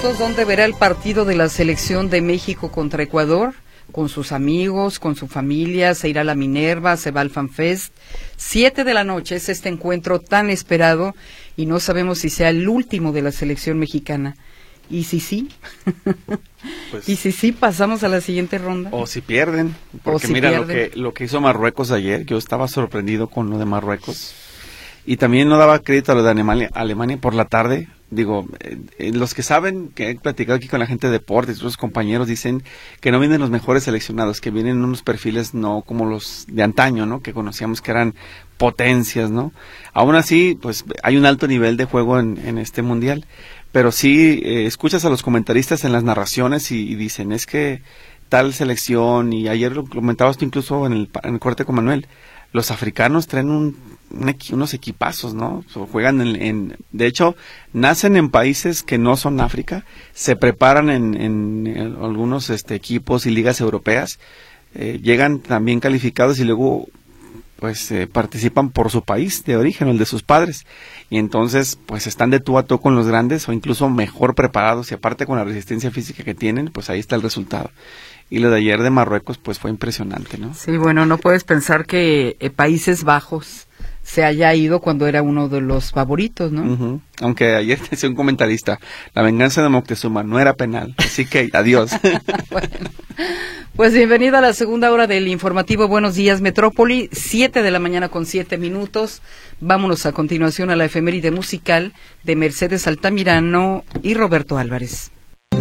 minutos, ¿dónde verá el partido de la selección de México contra Ecuador? Con sus amigos, con su familia, se irá a la Minerva, se va al FanFest. 7 de la noche es este encuentro tan esperado y no sabemos si sea el último de la selección mexicana. ¿Y si sí? Pues, ¿y si sí pasamos a la siguiente ronda? O si pierden, porque si mira pierden. Lo que hizo Marruecos ayer, yo estaba sorprendido con lo de Marruecos. Y también no daba crédito a lo de Alemania por la tarde. Digo, los que saben, que he platicado aquí con la gente de deportes, sus compañeros dicen que no vienen los mejores seleccionados, que vienen unos perfiles no como los de antaño, ¿no? Que conocíamos que eran potencias, ¿no? Aún así, pues hay un alto nivel de juego en este mundial. Pero sí, escuchas a los comentaristas en las narraciones y dicen, es que tal selección, y ayer lo comentabas tú incluso en el corte con Manuel, los africanos traen unos equipazos, ¿no? Juegan de hecho, nacen en países que no son África, se preparan en algunos equipos y ligas europeas, llegan también calificados y luego pues participan por su país de origen, el de sus padres, y entonces pues están de tú a tú con los grandes o incluso mejor preparados, y aparte con la resistencia física que tienen, pues ahí está el resultado. Y lo de ayer de Marruecos pues fue impresionante, ¿no? Sí, bueno, no puedes pensar que Países Bajos se haya ido cuando era uno de los favoritos, ¿no? Uh-huh. Aunque ayer decía un comentarista, la venganza de Moctezuma no era penal, así que adiós. Bueno, pues bienvenido a la segunda hora del informativo Buenos Días Metrópoli, 7 de la mañana con 7 minutos. Vámonos a continuación a la efeméride musical de Mercedes Altamirano y Roberto Álvarez.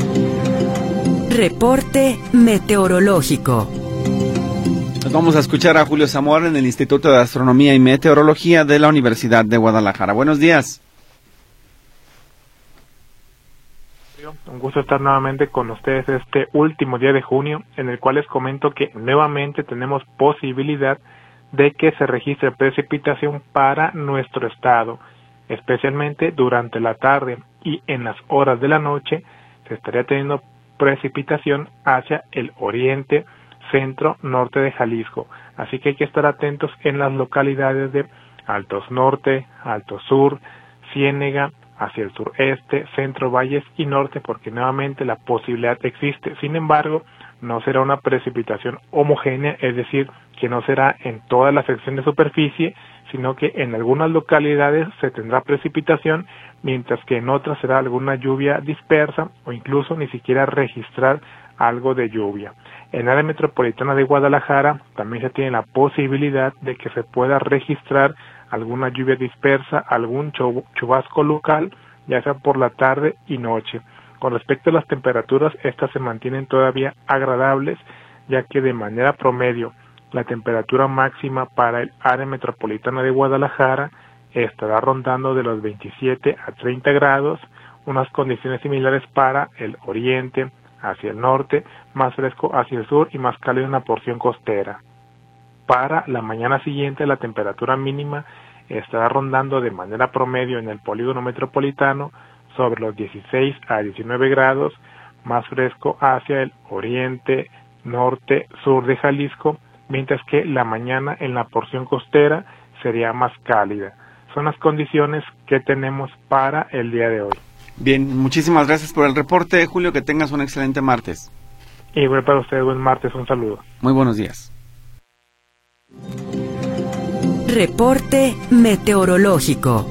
Reporte meteorológico. Nos vamos a escuchar a Julio Zamora en el Instituto de Astronomía y Meteorología de la Universidad de Guadalajara. Buenos días. Un gusto estar nuevamente con ustedes este último día de junio, en el cual les comento que nuevamente tenemos posibilidad de que se registre precipitación para nuestro estado, especialmente durante la tarde y en las horas de la noche se estaría teniendo precipitación hacia el oriente, centro, norte de Jalisco. Así que hay que estar atentos en las localidades de Altos Norte, Altos Sur, Ciénega, hacia el sureste, centro, valles y norte, porque nuevamente la posibilidad existe. Sin embargo, no será una precipitación homogénea, es decir, que no será en toda la sección de superficie, sino que en algunas localidades se tendrá precipitación, mientras que en otras será alguna lluvia dispersa o incluso ni siquiera registrar algo de lluvia. En el área metropolitana de Guadalajara también se tiene la posibilidad de que se pueda registrar alguna lluvia dispersa, algún chubasco local, ya sea por la tarde y noche. Con respecto a las temperaturas, estas se mantienen todavía agradables, ya que de manera promedio la temperatura máxima para el área metropolitana de Guadalajara estará rondando de los 27 a 30 grados, unas condiciones similares para el oriente, hacia el norte, más fresco hacia el sur y más cálido en la porción costera. Para la mañana siguiente la temperatura mínima estará rondando de manera promedio en el polígono metropolitano sobre los 16 a 19 grados, más fresco hacia el oriente, norte, sur de Jalisco, mientras que la mañana en la porción costera sería más cálida. Son las condiciones que tenemos para el día de hoy. Bien, muchísimas gracias por el reporte, Julio, que tengas un excelente martes. Y bueno, para ustedes, buen martes, un saludo. Muy buenos días. Reporte meteorológico.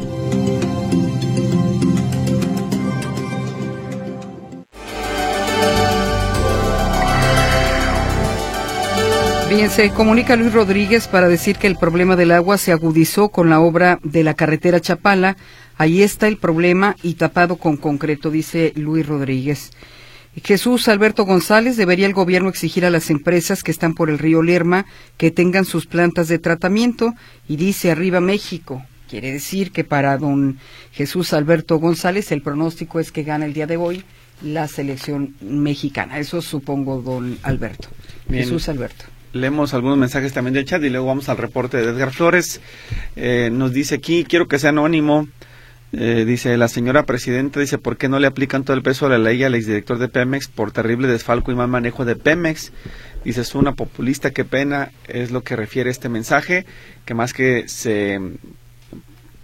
Bien, se comunica Luis Rodríguez para decir que el problema del agua se agudizó con la obra de la carretera Chapala. Ahí está el problema y tapado con concreto, dice Luis Rodríguez. Jesús Alberto González, debería el gobierno exigir a las empresas que están por el río Lerma que tengan sus plantas de tratamiento, y dice arriba México. Quiere decir que para don Jesús Alberto González el pronóstico es que gana el día de hoy la selección mexicana. Eso supongo, don Alberto. Bien. Jesús Alberto. Leemos algunos mensajes también del chat y luego vamos al reporte de Edgar Flores. Nos dice aquí, quiero que sea anónimo. Dice la señora presidenta, dice, ¿por qué no le aplican todo el peso de la ley al exdirector de Pemex por terrible desfalco y mal manejo de Pemex? Dice, es una populista, qué pena, es lo que refiere este mensaje, que más que se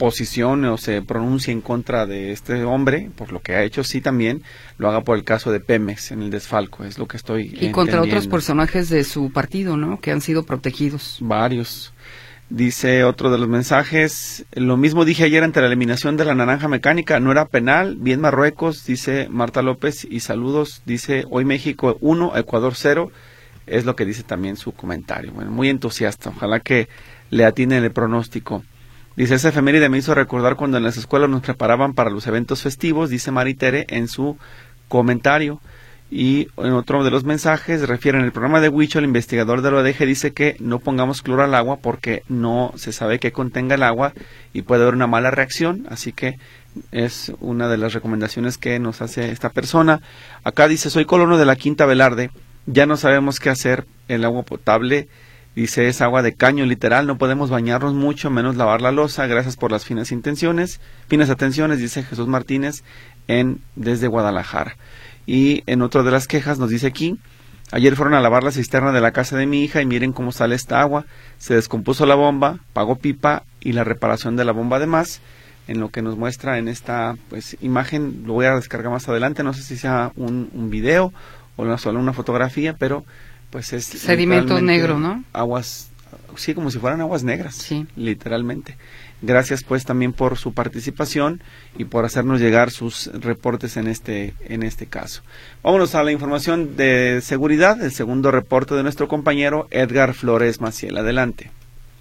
posicione o se pronuncie en contra de este hombre por lo que ha hecho, sí también lo haga por el caso de Pemex en el desfalco, es lo que estoy entendiendo. Contra otros personajes de su partido, ¿no? Que han sido protegidos. Varios. Dice otro de los mensajes, lo mismo dije ayer ante la eliminación de la naranja mecánica, no era penal, bien Marruecos, dice Marta López, y saludos, dice hoy México 1, Ecuador 0, es lo que dice también su comentario. Bueno, muy entusiasta, ojalá que le atinen el pronóstico. Dice, esa efeméride me hizo recordar cuando en las escuelas nos preparaban para los eventos festivos, dice Maritere en su comentario. Y en otro de los mensajes refiere en el programa de Huicho, el investigador de la ODG dice que no pongamos cloro al agua porque no se sabe qué contenga el agua y puede haber una mala reacción, así que es una de las recomendaciones que nos hace esta persona. Acá dice, soy colono de la Quinta Velarde, ya no sabemos qué hacer, el agua potable, dice, es agua de caño literal, no podemos bañarnos mucho, menos lavar la loza, gracias por las finas atenciones, dice Jesús Martínez desde Guadalajara. Y en otra de las quejas nos dice aquí, ayer fueron a lavar la cisterna de la casa de mi hija y miren cómo sale esta agua, se descompuso la bomba, pagó pipa y la reparación de la bomba además, en lo que nos muestra en esta pues imagen, lo voy a descargar más adelante, no sé si sea un video o solo una fotografía, pero pues es sedimento negro, ¿no? Aguas, sí, como si fueran aguas negras, sí, literalmente. Gracias pues también por su participación y por hacernos llegar sus reportes en este caso. Vámonos a la información de seguridad, el segundo reporte de nuestro compañero Edgar Flores Maciel. Adelante.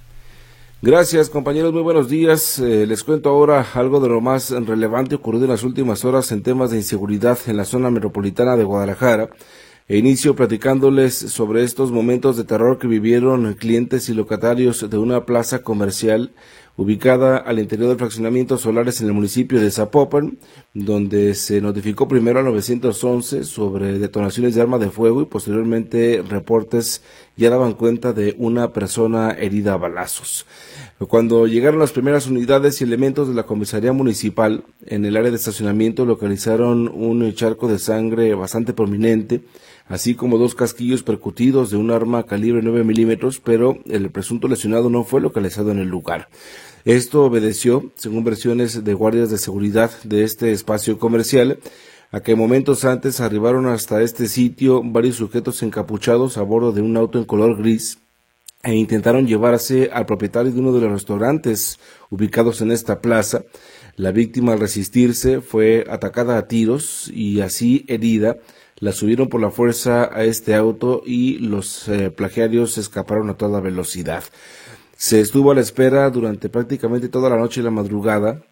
Gracias, compañeros, muy buenos días. Les cuento ahora algo de lo más relevante ocurrido en las últimas horas en temas de inseguridad en la zona metropolitana de Guadalajara. Inicio platicándoles sobre estos momentos de terror que vivieron clientes y locatarios de una plaza comercial ubicada al interior del fraccionamiento Solares en el municipio de Zapopan, donde se notificó primero a 911 sobre detonaciones de arma de fuego y posteriormente reportes ya daban cuenta de una persona herida a balazos. Cuando llegaron las primeras unidades y elementos de la comisaría municipal, en el área de estacionamiento localizaron un charco de sangre bastante prominente, así como 2 casquillos percutidos de un arma calibre 9 milímetros, pero el presunto lesionado no fue localizado en el lugar. Esto obedeció, según versiones de guardias de seguridad de este espacio comercial, a que momentos antes arribaron hasta este sitio varios sujetos encapuchados a bordo de un auto en color gris e intentaron llevarse al propietario de uno de los restaurantes ubicados en esta plaza. La víctima, al resistirse, fue atacada a tiros y así herida, la subieron por la fuerza a este auto y los plagiarios escaparon a toda velocidad. Se estuvo a la espera durante prácticamente toda la noche y la madrugada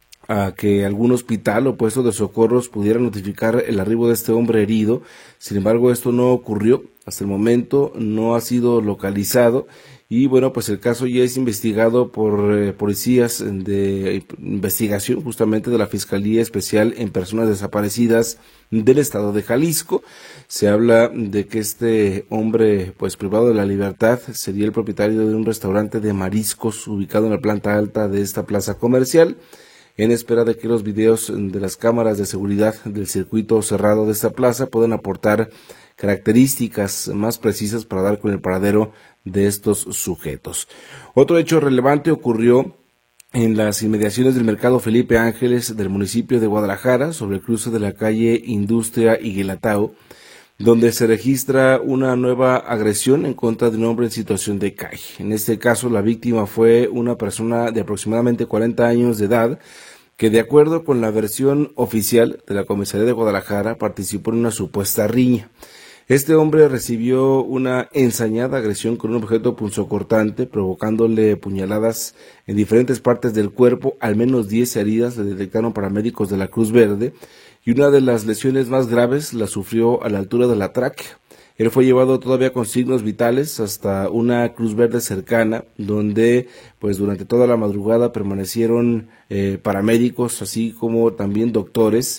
a que algún hospital o puesto de socorros pudiera notificar el arribo de este hombre herido. Sin embargo, esto no ocurrió. Hasta el momento no ha sido localizado y bueno, pues el caso ya es investigado por policías de investigación justamente de la Fiscalía Especial en Personas Desaparecidas del estado de Jalisco. Se habla de que este hombre pues privado de la libertad sería el propietario de un restaurante de mariscos ubicado en la planta alta de esta plaza comercial, en espera de que los videos de las cámaras de seguridad del circuito cerrado de esta plaza puedan aportar características más precisas para dar con el paradero de estos sujetos. Otro hecho relevante ocurrió en las inmediaciones del mercado Felipe Ángeles del municipio de Guadalajara, sobre el cruce de la calle Industria y Guelatao, donde se registra una nueva agresión en contra de un hombre en situación de calle. En este caso, la víctima fue una persona de aproximadamente 40 años de edad, que de acuerdo con la versión oficial de la comisaría de Guadalajara participó en una supuesta riña. Este hombre recibió una ensañada agresión con un objeto punzocortante, provocándole puñaladas en diferentes partes del cuerpo. Al menos 10 heridas le detectaron paramédicos de la Cruz Verde y una de las lesiones más graves la sufrió a la altura de la tráquea. Él fue llevado todavía con signos vitales hasta una Cruz Verde cercana, donde pues durante toda la madrugada permanecieron paramédicos, así como también doctores,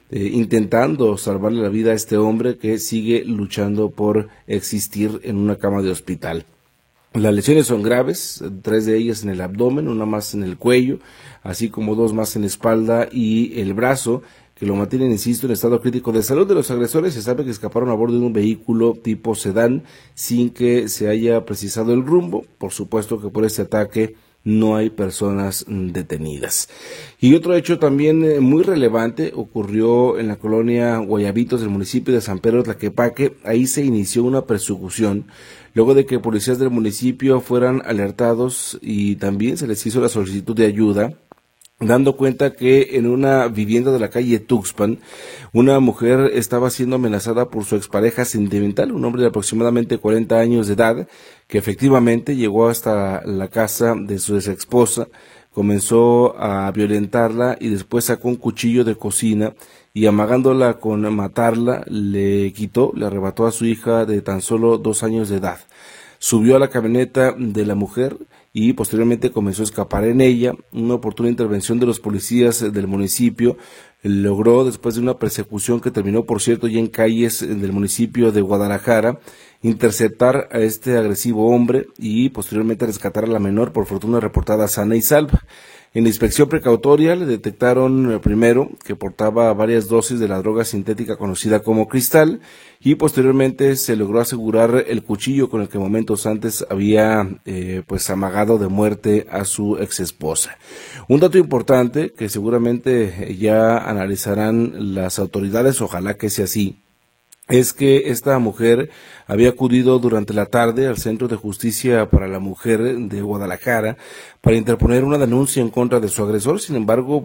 intentando salvarle la vida a este hombre que sigue luchando por existir en una cama de hospital. Las lesiones son graves, 3 de ellas en el abdomen, una más en el cuello, así como 2 más en la espalda y el brazo, que lo mantienen, insisto, en estado crítico de salud. De los agresores se sabe que escaparon a bordo de un vehículo tipo sedán sin que se haya precisado el rumbo. Por supuesto que por este ataque no hay personas detenidas. Y otro hecho también muy relevante ocurrió en la colonia Guayabitos del municipio de San Pedro Tlaquepaque. Ahí se inició una persecución luego de que policías del municipio fueran alertados y también se les hizo la solicitud de ayuda, dando cuenta que en una vivienda de la calle Tuxpan, una mujer estaba siendo amenazada por su expareja sentimental, un hombre de aproximadamente 40 años de edad, que efectivamente llegó hasta la casa de su exesposa, comenzó a violentarla y después sacó un cuchillo de cocina y amagándola con matarla, le arrebató a su hija de tan solo 2 años de edad. Subió a la camioneta de la mujer y posteriormente comenzó a escapar en ella. Una oportuna intervención de los policías del municipio logró, después de una persecución que terminó, por cierto, ya en calles del municipio de Guadalajara, interceptar a este agresivo hombre y posteriormente rescatar a la menor, por fortuna reportada sana y salva. En la inspección precautoria le detectaron primero que portaba varias dosis de la droga sintética conocida como cristal y posteriormente se logró asegurar el cuchillo con el que momentos antes había amagado de muerte a su exesposa. Un dato importante que seguramente ya analizarán las autoridades, ojalá que sea así, es que esta mujer había acudido durante la tarde al Centro de Justicia para la Mujer de Guadalajara para interponer una denuncia en contra de su agresor. Sin embargo,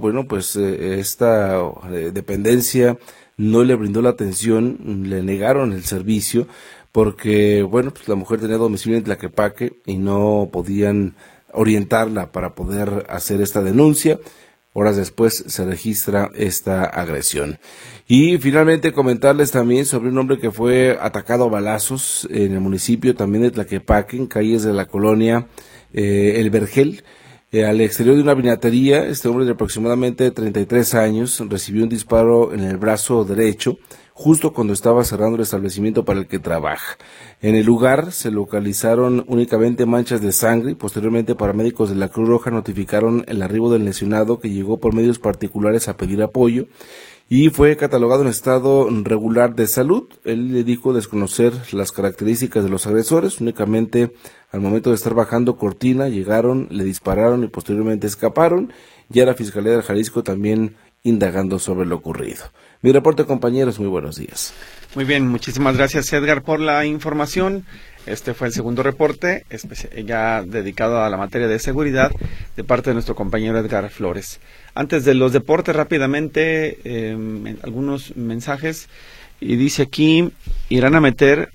esta dependencia no le brindó la atención, le negaron el servicio porque, la mujer tenía domicilio en Tlaquepaque y no podían orientarla para poder hacer esta denuncia. Horas después se registra esta agresión. Y finalmente comentarles también sobre un hombre que fue atacado a balazos en el municipio también de Tlaquepaque, en calles de la colonia El Vergel. Al exterior de una vinatería, este hombre de aproximadamente 33 años recibió un disparo en el brazo derecho, justo cuando estaba cerrando el establecimiento para el que trabaja. En el lugar se localizaron únicamente manchas de sangre y posteriormente paramédicos de la Cruz Roja notificaron el arribo del lesionado, que llegó por medios particulares a pedir apoyo y fue catalogado en estado regular de salud. Él le dijo desconocer las características de los agresores, únicamente al momento de estar bajando cortina llegaron, le dispararon y posteriormente escaparon. Ya la Fiscalía del Jalisco también indagando sobre lo ocurrido. Mi reporte, compañeros, muy buenos días. Muy bien, muchísimas gracias, Edgar, por la información. Este fue el segundo reporte, ya dedicado a la materia de seguridad, de parte de nuestro compañero Edgar Flores. Antes de los deportes, rápidamente, algunos mensajes. Y dice aquí, irán a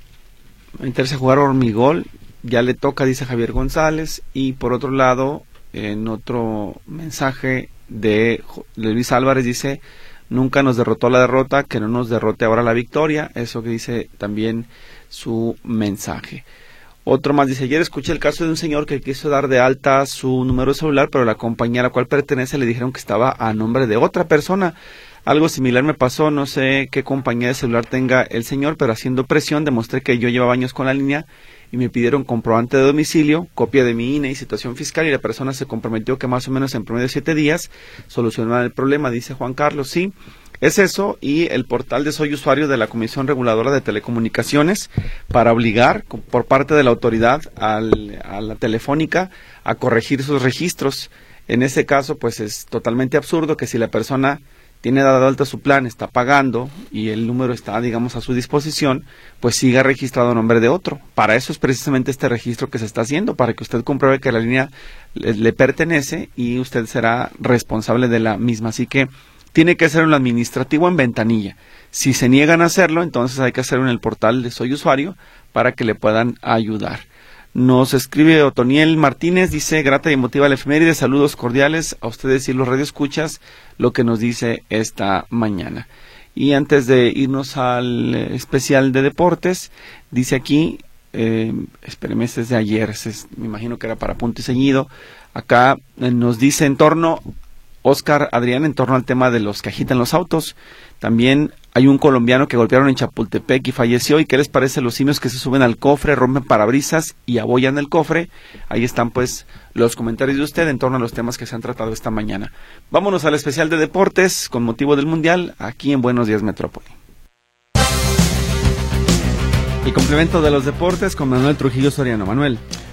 meterse a jugar hormigol, ya le toca, dice Javier González. Y por otro lado, en otro mensaje de Luis Álvarez, dice, nunca nos derrotó la derrota, que no nos derrote ahora la victoria. Eso que dice también su mensaje. Otro más dice, ayer escuché el caso de un señor que quiso dar de alta su número de celular, pero la compañía a la cual pertenece le dijeron que estaba a nombre de otra persona. Algo similar me pasó, no sé qué compañía de celular tenga el señor, pero haciendo presión demostré que yo llevaba años con la línea y me pidieron comprobante de domicilio, copia de mi INE y situación fiscal, y la persona se comprometió que más o menos en promedio de 7 días solucionará el problema, dice Juan Carlos. Sí, es eso, y el portal de Soy Usuario de la Comisión Reguladora de Telecomunicaciones para obligar por parte de la autoridad a la telefónica a corregir sus registros. En ese caso, pues es totalmente absurdo que si la persona tiene dado de alta su plan, está pagando y el número está, digamos, a su disposición, pues siga registrado a nombre de otro. Para eso es precisamente este registro que se está haciendo, para que usted compruebe que la línea le pertenece y usted será responsable de la misma. Así que tiene que hacerlo en lo administrativo en ventanilla. Si se niegan a hacerlo, entonces hay que hacerlo en el portal de Soy Usuario para que le puedan ayudar. Nos escribe Otoniel Martínez, dice, grata y emotiva la efeméride, saludos cordiales a ustedes y los radioescuchas, lo que nos dice esta mañana. Y antes de irnos al especial de deportes, dice aquí, espéreme, este es de ayer, me imagino que era para punto y seguido, acá nos dice en torno, Oscar Adrián, en torno al tema de los que agitan los autos. También hay un colombiano que golpearon en Chapultepec y falleció. ¿Y qué les parece los simios que se suben al cofre, rompen parabrisas y abollan el cofre? Ahí están pues los comentarios de usted en torno a los temas que se han tratado esta mañana. Vámonos al especial de deportes con motivo del Mundial aquí en Buenos Días Metrópoli. El complemento de los deportes con Manuel Trujillo Soriano. Manuel.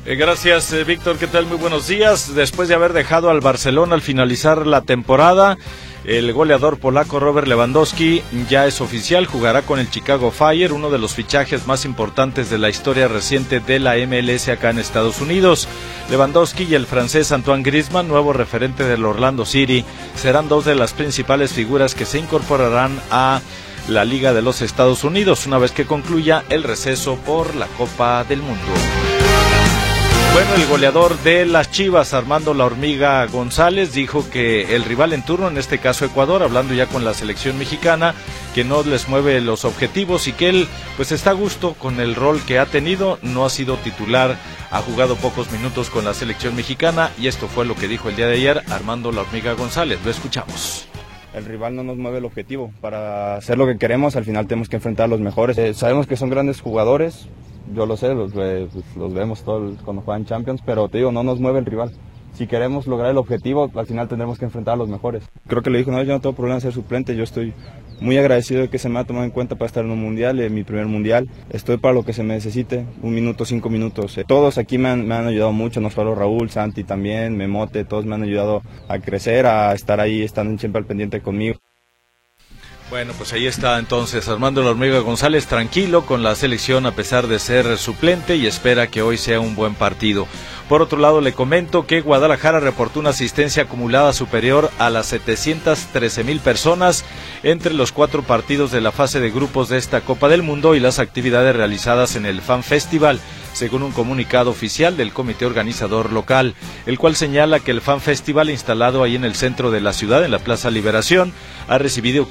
Gracias, Víctor. ¿Qué tal? Muy buenos días. Después de haber dejado al Barcelona al finalizar la temporada, el goleador polaco Robert Lewandowski ya es oficial, jugará con el Chicago Fire, uno de los fichajes más importantes de la historia reciente de la MLS acá en Estados Unidos. Lewandowski y el francés Antoine Griezmann, nuevo referente del Orlando City, serán dos de las principales figuras que se incorporarán a la Liga de los Estados Unidos una vez que concluya el receso por la Copa del Mundo. Bueno, el goleador de las Chivas, Armando La Hormiga González, dijo que el rival en turno, en este caso Ecuador, hablando ya con la selección mexicana, que no les mueve los objetivos y que él pues está a gusto con el rol que ha tenido, no ha sido titular, ha jugado pocos minutos con la selección mexicana y esto fue lo que dijo el día de ayer Armando La Hormiga González. Lo escuchamos. El rival no nos mueve el objetivo. Para hacer lo que queremos, al final tenemos que enfrentar a los mejores. Sabemos que son grandes jugadores, yo lo sé, los vemos cuando juegan Champions, pero te digo, no nos mueve el rival. Si queremos lograr el objetivo, al final tendremos que enfrentar a los mejores. Creo que le dijo, no, yo no tengo problema en ser suplente, yo estoy muy agradecido de que se me ha tomado en cuenta para estar en un mundial, en mi primer mundial. Estoy para lo que se me necesite, 1 minuto, 5 minutos. Todos aquí me han ayudado mucho, no solo Raúl, Santi también, Memote, todos me han ayudado a crecer, a estar ahí, estando siempre al pendiente conmigo. Bueno, pues ahí está entonces Armando La Hormiga González, tranquilo con la selección a pesar de ser suplente y espera que hoy sea un buen partido. Por otro lado, le comento que Guadalajara reportó una asistencia acumulada superior a las 713,000 personas entre los 4 partidos de la fase de grupos de esta Copa del Mundo y las actividades realizadas en el Fan Festival, según un comunicado oficial del comité organizador local, el cual señala que el Fan Festival instalado ahí en el centro de la ciudad, en la Plaza Liberación, ha recibido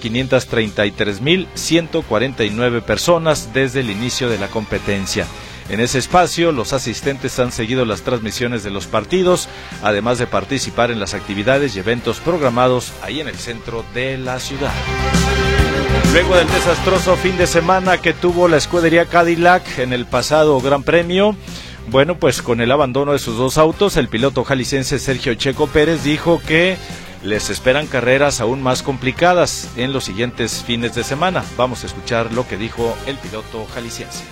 533,149 personas desde el inicio de la competencia. En ese espacio, los asistentes han seguido las transmisiones de los partidos, además de participar en las actividades y eventos programados ahí en el centro de la ciudad. Luego del desastroso fin de semana que tuvo la escudería Cadillac en el pasado Gran Premio, bueno, pues con el abandono de sus 2 autos, el piloto jalisciense Sergio Checo Pérez dijo que les esperan carreras aún más complicadas en los siguientes fines de semana. Vamos a escuchar lo que dijo el piloto jalisciense.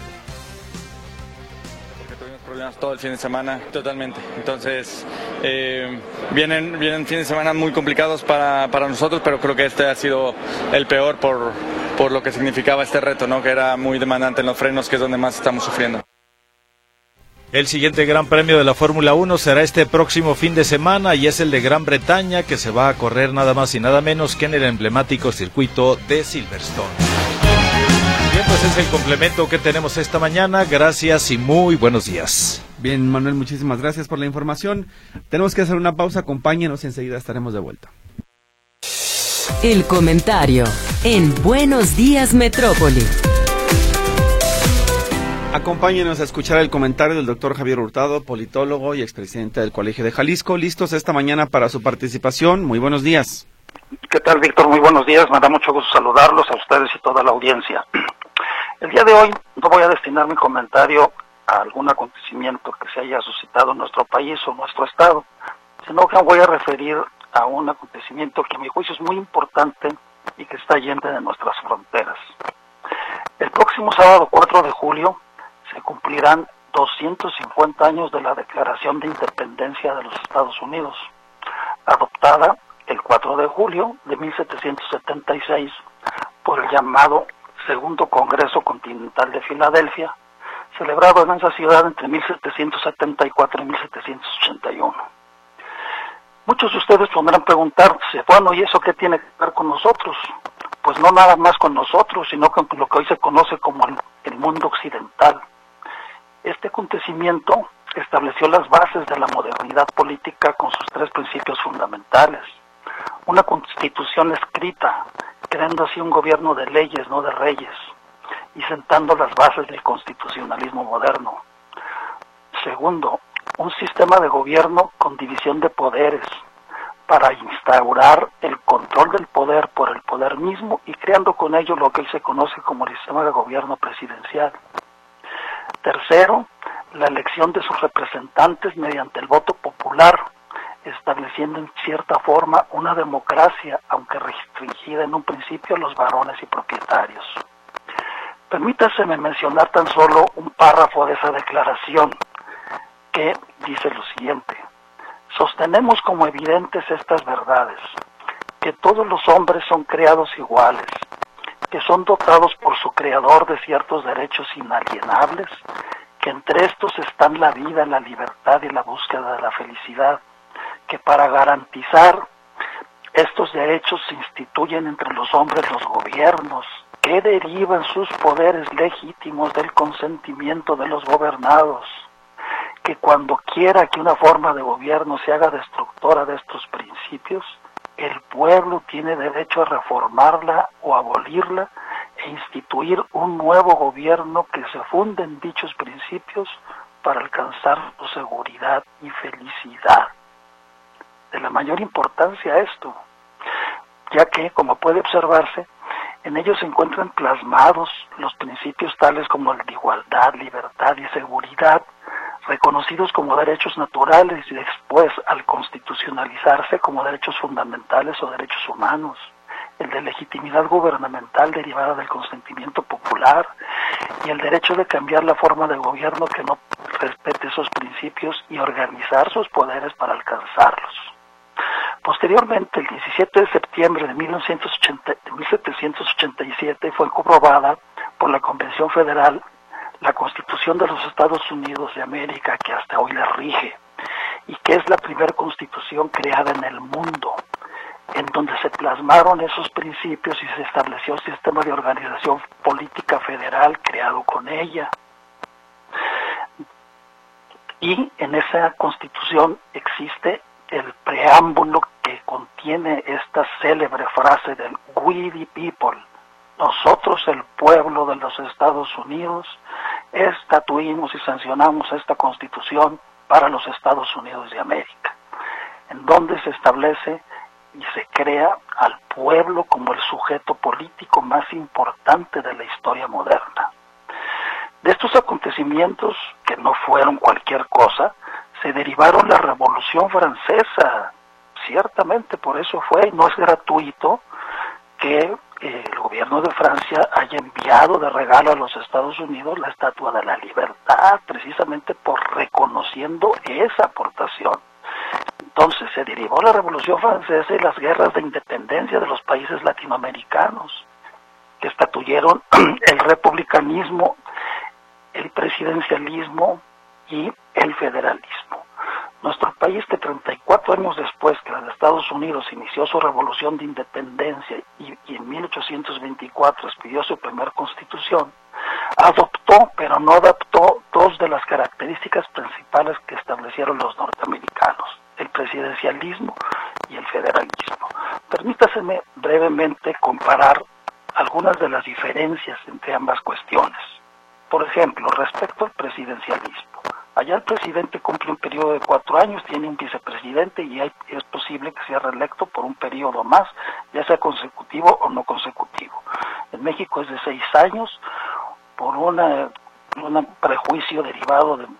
Todo el fin de semana, totalmente. Entonces, vienen fines de semana muy complicados para nosotros, pero creo que este ha sido el peor por lo que significaba este reto, ¿no? Que era muy demandante en los frenos, que es donde más estamos sufriendo. El siguiente Gran Premio de la Fórmula 1 será este próximo fin de semana y es el de Gran Bretaña, que se va a correr nada más y nada menos que en el emblemático circuito de Silverstone. Bien, pues es el complemento que tenemos esta mañana. Gracias y muy buenos días. Bien, Manuel, muchísimas gracias por la información. Tenemos que hacer una pausa, acompáñenos, enseguida estaremos de vuelta. El comentario en Buenos Días Metrópoli. Acompáñenos a escuchar el comentario del doctor Javier Hurtado, politólogo y expresidente del Colegio de Jalisco. Listos esta mañana para su participación. Muy buenos días. ¿Qué tal, Víctor? Muy buenos días. Me da mucho gusto saludarlos a ustedes y toda la audiencia. El día de hoy no voy a destinar mi comentario a algún acontecimiento que se haya suscitado en nuestro país o nuestro estado, sino que me voy a referir a un acontecimiento que a mi juicio es muy importante y que está allende de nuestras fronteras. El próximo sábado 4 de julio se cumplirán 250 años de la Declaración de Independencia de los Estados Unidos, adoptada el 4 de julio de 1776 por el llamado Segundo Congreso Continental de Filadelfia, celebrado en esa ciudad entre 1774 y 1781. Muchos de ustedes podrán preguntarse, bueno, ¿y eso qué tiene que ver con nosotros? Pues no nada más con nosotros, sino con lo que hoy se conoce como el mundo occidental. Este acontecimiento estableció las bases de la modernidad política con sus 3 principios fundamentales. Una constitución escrita, creando así un gobierno de leyes, no de reyes, y sentando las bases del constitucionalismo moderno. Segundo, un sistema de gobierno con división de poderes, para instaurar el control del poder por el poder mismo y creando con ello lo que hoy se conoce como el sistema de gobierno presidencial. Tercero, la elección de sus representantes mediante el voto popular, estableciendo en cierta forma una democracia, aunque restringida en un principio a los varones y propietarios. Permítaseme mencionar tan solo un párrafo de esa declaración, que que dice lo siguiente: sostenemos como evidentes estas verdades, que todos los hombres son creados iguales, que son dotados por su creador de ciertos derechos inalienables, que entre estos están la vida, la libertad y la búsqueda de la felicidad, que para garantizar estos derechos se instituyen entre los hombres los gobiernos, que derivan sus poderes legítimos del consentimiento de los gobernados, que cuando quiera que una forma de gobierno se haga destructora de estos principios, el pueblo tiene derecho a reformarla o abolirla e instituir un nuevo gobierno que se funde en dichos principios para alcanzar su seguridad y felicidad. De la mayor importancia esto, ya que, como puede observarse, en ellos se encuentran plasmados los principios tales como el de igualdad, libertad y seguridad, reconocidos como derechos naturales y después, al constitucionalizarse, como derechos fundamentales o derechos humanos, el de legitimidad gubernamental derivada del consentimiento popular y el derecho de cambiar la forma de gobierno que no respete esos principios y organizar sus poderes para alcanzarlos. Posteriormente, el 17 de septiembre de 1787 fue aprobada por la Convención Federal la Constitución de los Estados Unidos de América, que hasta hoy la rige, y que es la primera constitución creada en el mundo, en donde se plasmaron esos principios y se estableció el sistema de organización política federal creado con ella. Y en esa constitución existe el preámbulo que contiene esta célebre frase del "We the people", nosotros el pueblo de los Estados Unidos, estatuimos y sancionamos esta Constitución para los Estados Unidos de América, en donde se establece y se crea al pueblo como el sujeto político más importante de la historia moderna. De estos acontecimientos, que no fueron cualquier cosa, se derivaron la Revolución Francesa. Ciertamente por eso fue, y no es gratuito que el gobierno de Francia haya enviado de regalo a los Estados Unidos la Estatua de la Libertad, precisamente por reconociendo esa aportación. Entonces se derivó la Revolución Francesa y las guerras de independencia de los países latinoamericanos, que estatuyeron el republicanismo, el presidencialismo y el federalismo. Nuestro país, que 34 años después que la de Estados Unidos inició su revolución de independencia y en 1824 expidió su primer constitución, adoptó, pero no adaptó, dos de las características principales que establecieron los norteamericanos: el presidencialismo y el federalismo. Permítaseme brevemente comparar algunas de las diferencias entre ambas cuestiones. Por ejemplo, respecto al presidencialismo, allá el presidente cumple un periodo de 4 años, tiene un vicepresidente y es posible que sea reelecto por un periodo más, ya sea consecutivo o no consecutivo. En México es de 6 años, por un prejuicio derivado de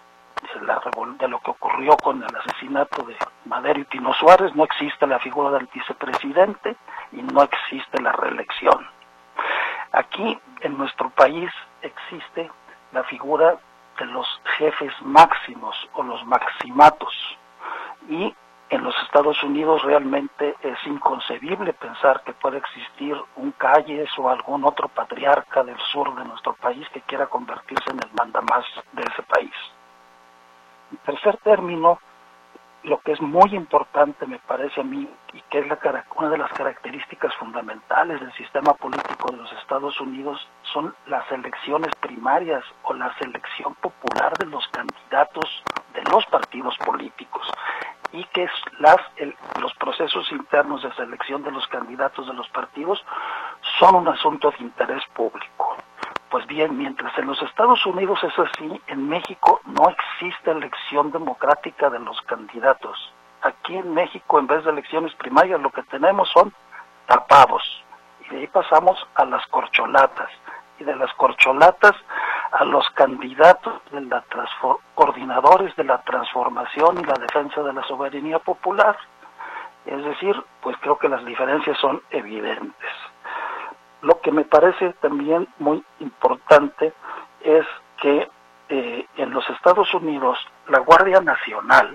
lo que ocurrió con el asesinato de Madero y Pino Suárez. No existe la figura del vicepresidente y no existe la reelección. Aquí en nuestro país existe la figura de los jefes máximos o los maximatos, y en los Estados Unidos realmente es inconcebible pensar que puede existir un Calles o algún otro patriarca del sur de nuestro país que quiera convertirse en el mandamás de ese país. En tercer término, lo que es muy importante, me parece a mí, y que es una de las características fundamentales del sistema político de los Estados Unidos, son las elecciones primarias o la selección popular de los candidatos de los partidos políticos, y que los procesos internos de selección de los candidatos de los partidos son un asunto de interés público. Pues bien, mientras en los Estados Unidos es así, en México no existe elección democrática de los candidatos. Aquí en México, en vez de elecciones primarias, lo que tenemos son tapados. Y de ahí pasamos a las corcholatas. Y de las corcholatas a los candidatos de la coordinadores de la transformación y la defensa de la soberanía popular. Es decir, pues creo que las diferencias son evidentes. Lo que me parece también muy importante es que en los Estados Unidos la Guardia Nacional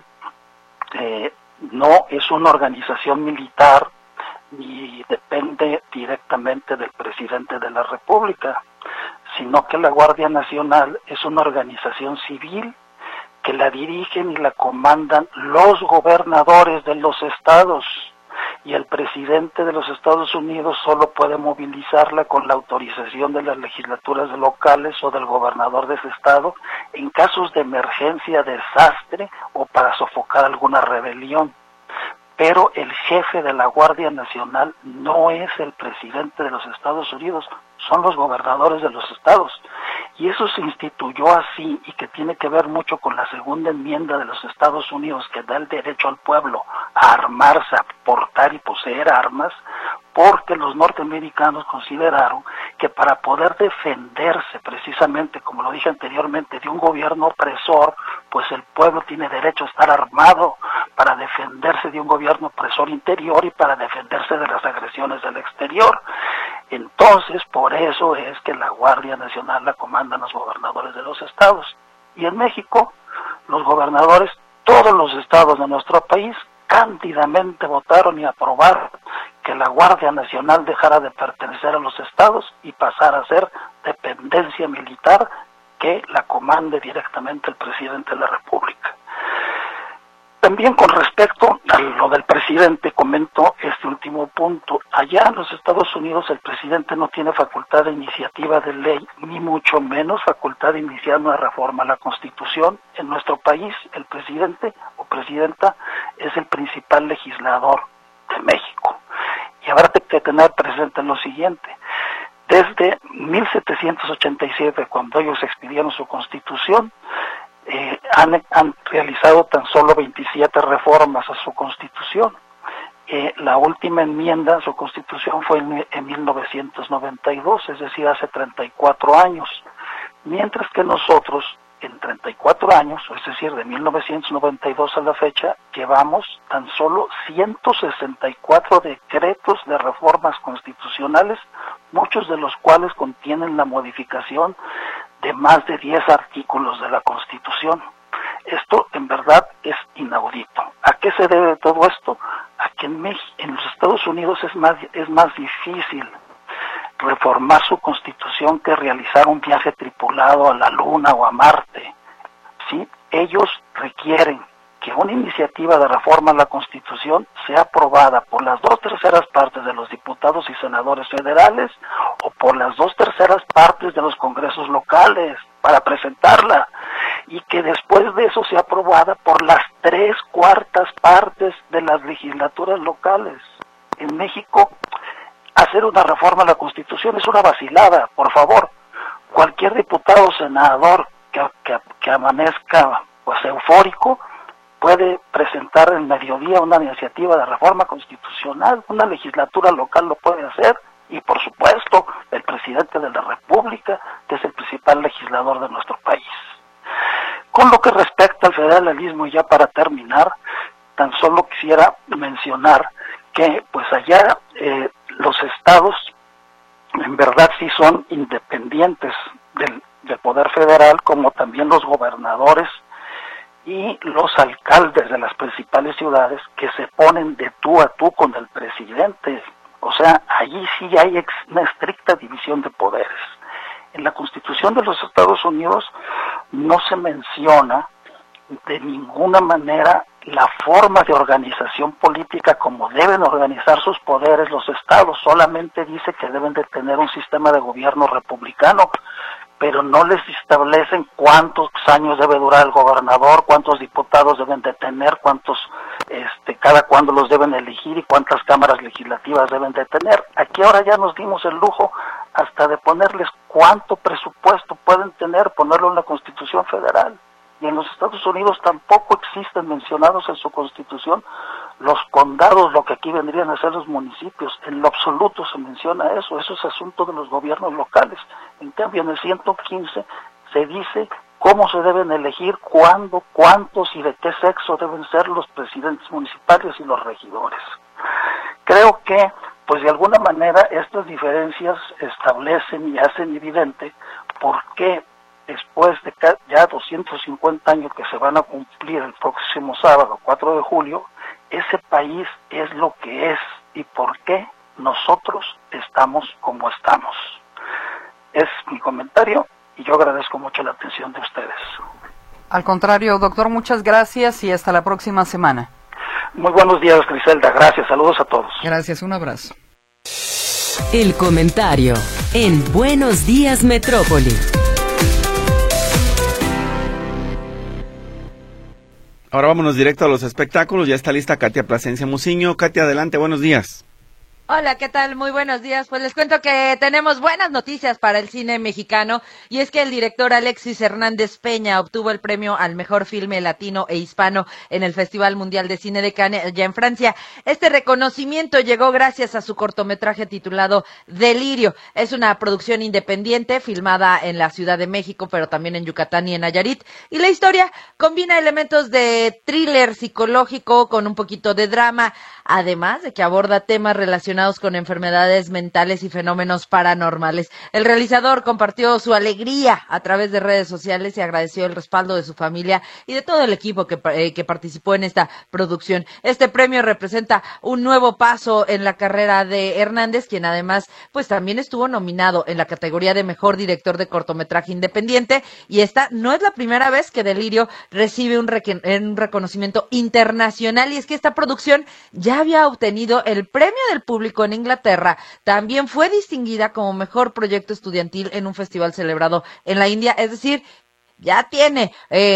no es una organización militar ni depende directamente del presidente de la República, sino que la Guardia Nacional es una organización civil que la dirigen y la comandan los gobernadores de los estados, y el presidente de los Estados Unidos solo puede movilizarla con la autorización de las legislaturas locales o del gobernador de ese estado en casos de emergencia, desastre o para sofocar alguna rebelión. Pero el jefe de la Guardia Nacional no es el presidente de los Estados Unidos, son los gobernadores de los estados. Y eso se instituyó así, y que tiene que ver mucho con la segunda enmienda de los Estados Unidos, que da el derecho al pueblo a armarse, a portar y poseer armas, porque los norteamericanos consideraron que para poder defenderse precisamente, como lo dije anteriormente, de un gobierno opresor, pues el pueblo tiene derecho a estar armado para defenderse de un gobierno opresor interior y para defenderse de las agresiones del exterior. Entonces, por eso es que la Guardia Nacional la comandan los gobernadores de los estados. Y en México, los gobernadores, todos los estados de nuestro país, cándidamente votaron y aprobaron que la Guardia Nacional dejara de pertenecer a los estados y pasara a ser dependencia militar que la comande directamente el presidente de la República. También con respecto a lo del presidente, comento este último punto. Allá en los Estados Unidos el presidente no tiene facultad de iniciativa de ley, ni mucho menos facultad de iniciar una reforma a la Constitución. En nuestro país el presidente o presidenta es el principal legislador de México. Y habrá que tener presente lo siguiente: desde 1787, cuando ellos expidieron su Constitución, han realizado tan solo 27 reformas a su Constitución. La última enmienda a su Constitución fue en 1992, es decir, hace 34 años. Mientras que nosotros, en 34 años, es decir, de 1992 a la fecha, llevamos tan solo 164 decretos de reformas constitucionales, muchos de los cuales contienen la modificación de más de 10 artículos de la Constitución. Esto en verdad es inaudito. ¿A qué se debe todo esto? A que en los Estados Unidos es más difícil reformar su Constitución que realizar un viaje tripulado a la Luna o a Marte. ¿Sí? Ellos requieren que una iniciativa de reforma a la Constitución sea aprobada por las 2/3 partes de los diputados y senadores federales o por las 2/3 partes de los congresos locales para presentarla, y que después de eso sea aprobada por las 3/4 partes de las legislaturas locales. En México, hacer una reforma a la Constitución es una vacilada, por favor. Cualquier diputado o senador que amanezca pues eufórico puede presentar en mediodía una iniciativa de reforma constitucional, una legislatura local lo puede hacer, y por supuesto el presidente de la República, que es el principal legislador de nuestro país. Con lo que respecta al federalismo, y ya para terminar, tan solo quisiera mencionar que pues allá los estados en verdad sí son independientes del poder federal, como también los gobernadores y los alcaldes de las principales ciudades, que se ponen de tú a tú con el presidente. O sea, allí sí hay una estricta división de poderes. En la Constitución de los Estados Unidos no se menciona de ninguna manera la forma de organización política como deben organizar sus poderes los estados. Solamente dice que deben de tener un sistema de gobierno republicano, pero no les establecen cuántos años debe durar el gobernador, cuántos diputados deben de tener, cada cuándo los deben elegir y cuántas cámaras legislativas deben de tener. Aquí ahora ya nos dimos el lujo hasta de ponerles cuánto presupuesto pueden tener, ponerlo en la Constitución Federal. Y en los Estados Unidos tampoco existen mencionados en su Constitución los condados, lo que aquí vendrían a ser los municipios. En lo absoluto se menciona eso es asunto de los gobiernos locales. En cambio, en el 115 se dice cómo se deben elegir, cuándo, cuántos y de qué sexo deben ser los presidentes municipales y los regidores. Creo que, pues de alguna manera, estas diferencias establecen y hacen evidente por qué después de ya 250 años que se van a cumplir el próximo sábado, 4 de julio, ese país es lo que es y por qué nosotros estamos como estamos. Es mi comentario y yo agradezco mucho la atención de ustedes. Al contrario, doctor, muchas gracias y hasta la próxima semana. Muy buenos días, Griselda. Gracias. Saludos a todos. Gracias. Un abrazo. El comentario en Buenos Días Metrópoli. Ahora vámonos directo a los espectáculos. Ya está lista Katia Plasencia Muciño. Katia, adelante. Buenos días. Hola, ¿qué tal? Muy buenos días. Pues les cuento que tenemos buenas noticias para el cine mexicano y es que el director Alexis Hernández Peña obtuvo el premio al mejor filme latino e hispano en el Festival Mundial de Cine de Cannes ya en Francia. Este reconocimiento llegó gracias a su cortometraje titulado Delirio. Es una producción independiente filmada en la Ciudad de México, pero también en Yucatán y en Nayarit. Y la historia combina elementos de thriller psicológico con un poquito de drama, además de que aborda temas relacionados con enfermedades mentales y fenómenos paranormales. El realizador compartió su alegría a través de redes sociales y agradeció el respaldo de su familia y de todo el equipo que participó en esta producción. Este premio representa un nuevo paso en la carrera de Hernández, quien además pues también estuvo nominado en la categoría de mejor director de cortometraje independiente, y esta no es la primera vez que Delirio recibe un reconocimiento internacional, y es que esta producción ya había obtenido el premio del público en Inglaterra. También fue distinguida como mejor proyecto estudiantil en un festival celebrado en la India, es decir, ya tiene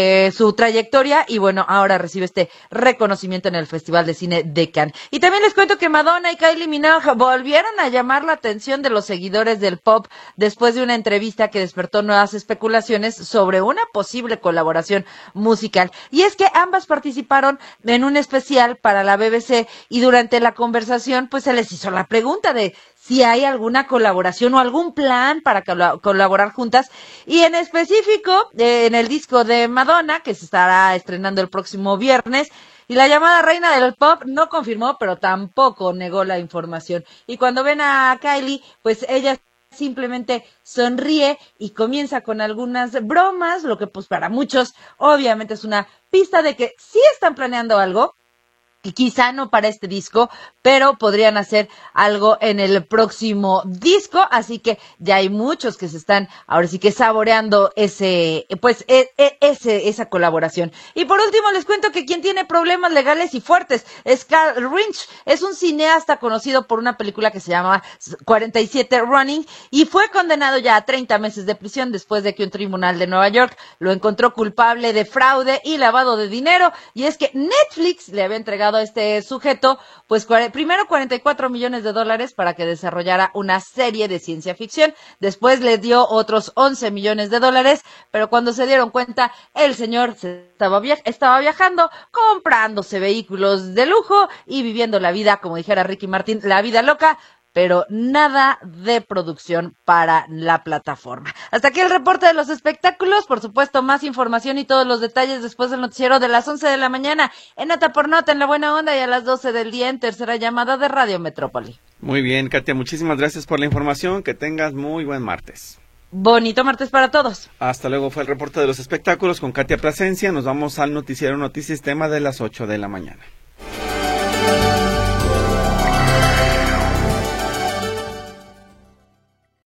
su trayectoria y bueno, ahora recibe este reconocimiento en el Festival de Cine de Cannes. Y también les cuento que Madonna y Kylie Minogue volvieron a llamar la atención de los seguidores del pop después de una entrevista que despertó nuevas especulaciones sobre una posible colaboración musical. Y es que ambas participaron en un especial para la BBC y durante la conversación pues se les hizo la pregunta de si hay alguna colaboración o algún plan para colaborar juntas, y en específico en el disco de Madonna, que se estará estrenando el próximo viernes, y la llamada reina del pop no confirmó, pero tampoco negó la información. Y cuando ven a Kylie, pues ella simplemente sonríe y comienza con algunas bromas, lo que pues para muchos obviamente es una pista de que sí están planeando algo, y quizá no para este disco, pero podrían hacer algo en el próximo disco, así que ya hay muchos que se están ahora sí que saboreando esa colaboración. Y por último les cuento que quien tiene problemas legales y fuertes es Carl Lynch. Es un cineasta conocido por una película que se llama 47 Running y fue condenado ya a 30 meses de prisión después de que un tribunal de Nueva York lo encontró culpable de fraude y lavado de dinero. Y es que Netflix le había entregado a este sujeto pues primero $44 millones para que desarrollara una serie de ciencia ficción. Después le dio otros $11 millones, pero cuando se dieron cuenta, el señor estaba viajando, comprándose vehículos de lujo y viviendo la vida, como dijera Ricky Martin, la vida loca, pero nada de producción para la plataforma. Hasta aquí el reporte de los espectáculos. Por supuesto, más información y todos los detalles después del noticiero de las 11 de la mañana en Nota por Nota, en La Buena Onda, y a las 12 del día en Tercera Llamada de Radio Metrópoli. Muy bien, Katia, muchísimas gracias por la información. Que tengas muy buen martes. Bonito martes para todos. Hasta luego. Fue el reporte de los espectáculos con Katia Plasencia. Nos vamos al noticiero Noticias, tema de las 8 de la mañana.